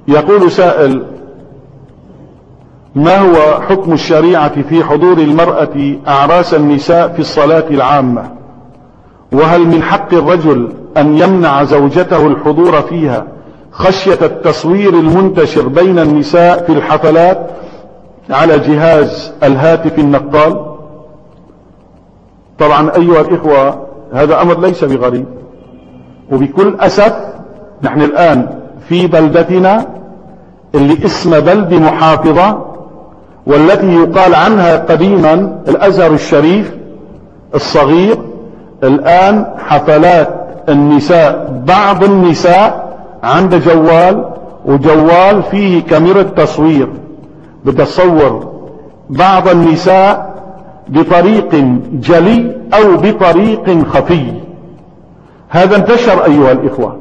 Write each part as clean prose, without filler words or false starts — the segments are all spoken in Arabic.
يقول سائل: ما هو حكم الشريعة في حضور المرأة أعراس النساء في الصلاة العامة؟ وهل من حق الرجل أن يمنع زوجته الحضور فيها خشية التصوير المنتشر بين النساء في الحفلات على جهاز الهاتف النقال؟ طبعا أيها الإخوة، هذا أمر ليس بغريب، وبكل أسف نحن الآن في بلدتنا اللي اسم بلد محافظة، والتي يقال عنها قديما الأزهر الشريف الصغير، الآن حفلات النساء، بعض النساء عنده جوال، وجوال فيه كاميرا تصوير، بتصور بعض النساء بطريق جلي أو بطريق خفي. هذا انتشر أيها الإخوة.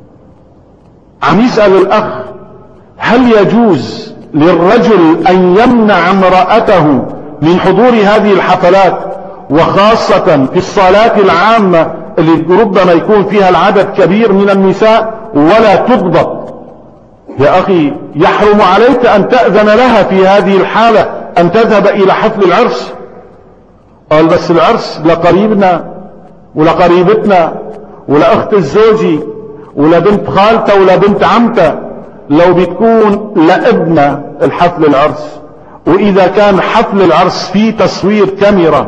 عم يسأل الأخ: هل يجوز للرجل أن يمنع امرأته من حضور هذه الحفلات، وخاصة في الصلاة العامة اللي ربما يكون فيها العدد كبير من النساء ولا تضبط؟ يا أخي، يحرم عليك أن تأذن لها في هذه الحالة أن تذهب إلى حفل العرس. قال: بس العرس لقريبنا ولقريبتنا ولأخت الزوجي ولبنت خالته ولبنت عمته، لو بتكون لابنة الحفل العرس، وإذا كان حفل العرس فيه تصوير كاميرا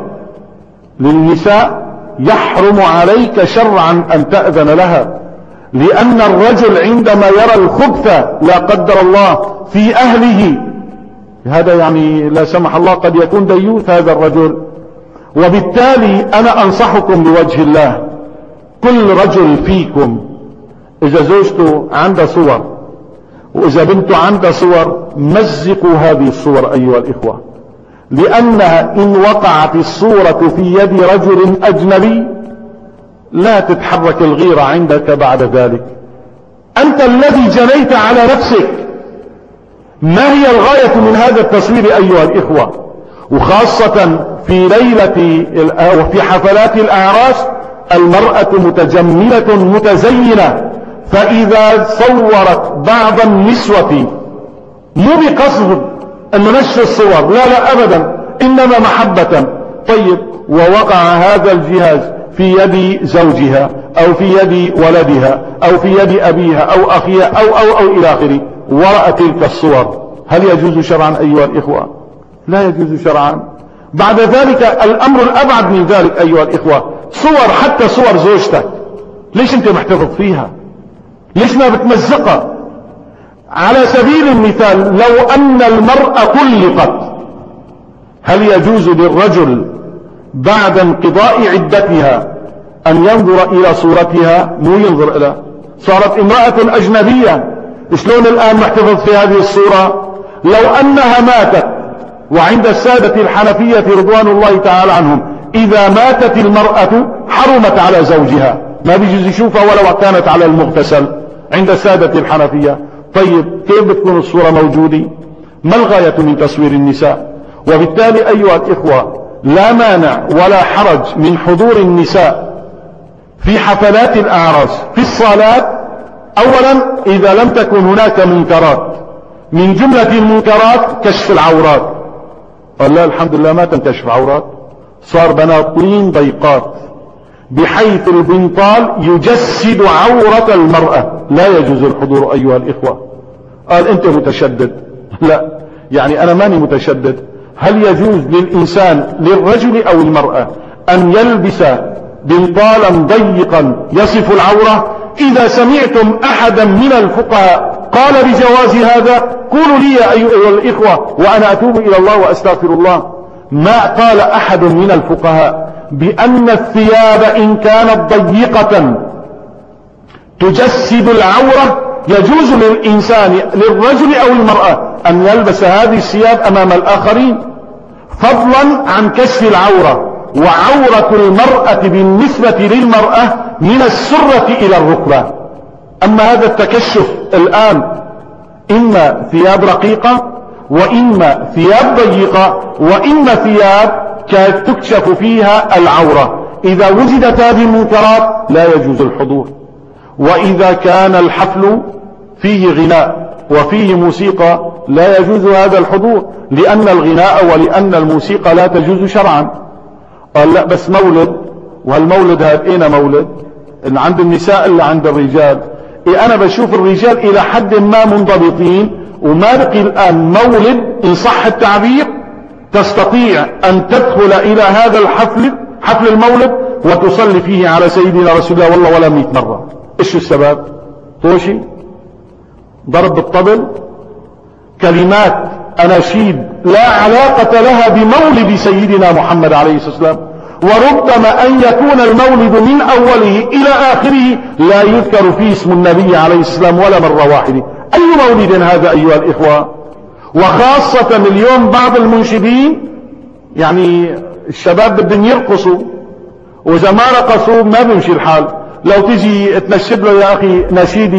للنساء يحرم عليك شرعا أن تأذن لها، لأن الرجل عندما يرى الخبث لا قدر الله في أهله، هذا يعني لا سمح الله قد يكون ديوث هذا الرجل. وبالتالي أنا أنصحكم بوجه الله، كل رجل فيكم إذا زوجته عندها صور وإذا بنته عندها صور، مزقوا هذه الصور أيها الإخوة، لأنها إن وقعت الصورة في يد رجل أجنبي لا تتحرك الغيرة عندك بعد ذلك. أنت الذي جنيت على نفسك. ما هي الغاية من هذا التصوير أيها الإخوة؟ وخاصة في ليلة وفي حفلات الأعراس، المرأة متجملة متزينة، فإذا صورت بعض النسوة مو بقصد أن نشر الصور، لا أبدا، إنما محبة. طيب، ووقع هذا الجهاز في يد زوجها أو في يد ولدها أو في يد أبيها أو أخيها أو إلى آخره، ورأى تلك الصور، هل يجوز شرعا أيها الإخوة؟ لا يجوز شرعا. بعد ذلك الأمر الأبعد من ذلك أيها الإخوة، صور، حتى صور زوجتك، ليش أنت محتفظ فيها؟ ليش ما بتمزقها؟ على سبيل المثال، لو أن المرأة طلقت، هل يجوز للرجل بعد انقضاء عدتها أن ينظر إلى صورتها؟ مو ينظر إلى، صارت امرأة أجنبية، شلون الآن محتفظ في هذه الصورة؟ لو أنها ماتت، وعند السادة الحنفية رضوان الله تعالى عنهم إذا ماتت المرأة حرمت على زوجها، ما بيجوز يشوفها ولو كانت على المغتسل عند السادة الحنفية. طيب، كيف بتكون الصورة موجودة؟ ما الغاية من تصوير النساء؟ وبالتالي أيها الإخوة، لا مانع ولا حرج من حضور النساء في حفلات الأعراس في الصلاة. أولا، إذا لم تكن هناك منكرات، من جملة المنكرات كشف العورات. قال: لا الحمد لله ما تنكشف عورات، صار بناطيل ضيقات بحيث البنطال يجسد عورة المرأة، لا يجوز الحضور أيها الإخوة. قال: أنت متشدد. لا، يعني أنا ماني متشدد. هل يجوز للإنسان، للرجل أو المرأة، أن يلبس بنطالا ضيقا يصف العورة؟ إذا سمعتم أحدا من الفقهاء قال بجواز هذا، قولوا لي يا أيها الإخوة وأنا أتوب إلى الله وأستغفر الله. ما قال أحد من الفقهاء بأن الثياب إن كانت ضيقة تجسد العورة يجوز للإنسان، للرجل أو المرأة، أن يلبس هذه الثياب أمام الآخرين، فضلا عن كشف العورة. وعورة المرأة بالنسبة للمرأة من السرة إلى الركبة. أما هذا التكشف الآن، إما ثياب رقيقة وإما ثياب ضيقة وإما ثياب تكشف فيها العورة. إذا وجدت هذه المنكرات لا يجوز الحضور. وإذا كان الحفل فيه غناء وفيه موسيقى لا يجوز هذا الحضور، لأن الغناء ولأن الموسيقى لا تجوز شرعا. قال لا بس مولد، وهالمولد هذا اين مولد؟ إن عند النساء اللي عند الرجال. انا بشوف الرجال الى حد ما منضبطين، وما بقي الان مولد ان صح التعبير تستطيع ان تدخل الى هذا الحفل، حفل المولد، وتصلي فيه على سيدنا رسول الله والله ولا 100 مرة. ايش السبب؟ طوشي، ضرب بالطبل، كلمات اناشيد لا علاقة لها بمولد سيدنا محمد عليه الصلاة والسلام، وربما ان يكون المولد من اوله الى اخره لا يذكر فيه اسم النبي عليه السلام ولا مرة واحدة. اي مولد هذا ايها الاخوة؟ وخاصة اليوم بعض المنشدين يعني الشباب بدهم يرقصوا، واذا ما رقصوا ما بيمشي الحال. لو تجي تنشد له يا اخي نشيدي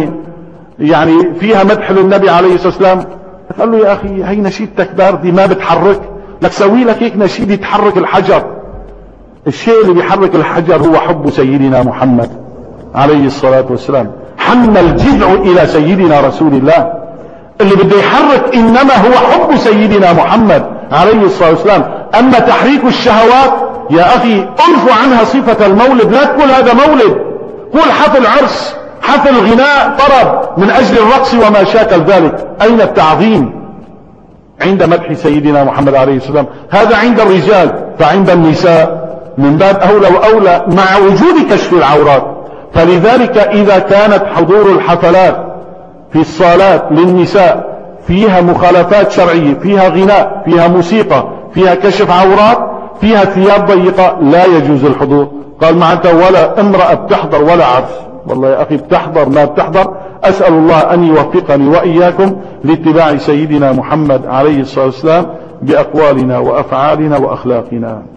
يعني فيها مدح للنبي عليه الصلاة والسلام، قال له يا اخي هي نشيدتك باردة ما بتحرك، لك سوي لك هيك نشيد يتحرك الحجر. الشيء اللي بيحرك الحجر هو حب سيدنا محمد عليه الصلاة والسلام. حن الجذع الى سيدنا رسول الله، اللي بده يحرك انما هو حب سيدنا محمد عليه الصلاة والسلام. اما تحريك الشهوات يا اخي انفوا عنها صفة المولد، لا تقول هذا مولد، قول حفل عرس، حفل غناء طرب من اجل الرقص وما شاكل ذلك. اين التعظيم عند مدح سيدنا محمد عليه السلام؟ هذا عند الرجال، فعند النساء من باب اولى واولى مع وجود كشف العورات. فلذلك اذا كانت حضور الحفلات في الصالات للنساء فيها مخالفات شرعية، فيها غناء، فيها موسيقى، فيها كشف عورات، فيها ثياب ضيقة، لا يجوز الحضور. قال معناته ولا امرأة بتحضر ولا عرس. والله يا اخي بتحضر ما بتحضر، اسأل الله ان يوفقني واياكم لاتباع سيدنا محمد عليه الصلاة والسلام باقوالنا وافعالنا واخلاقنا.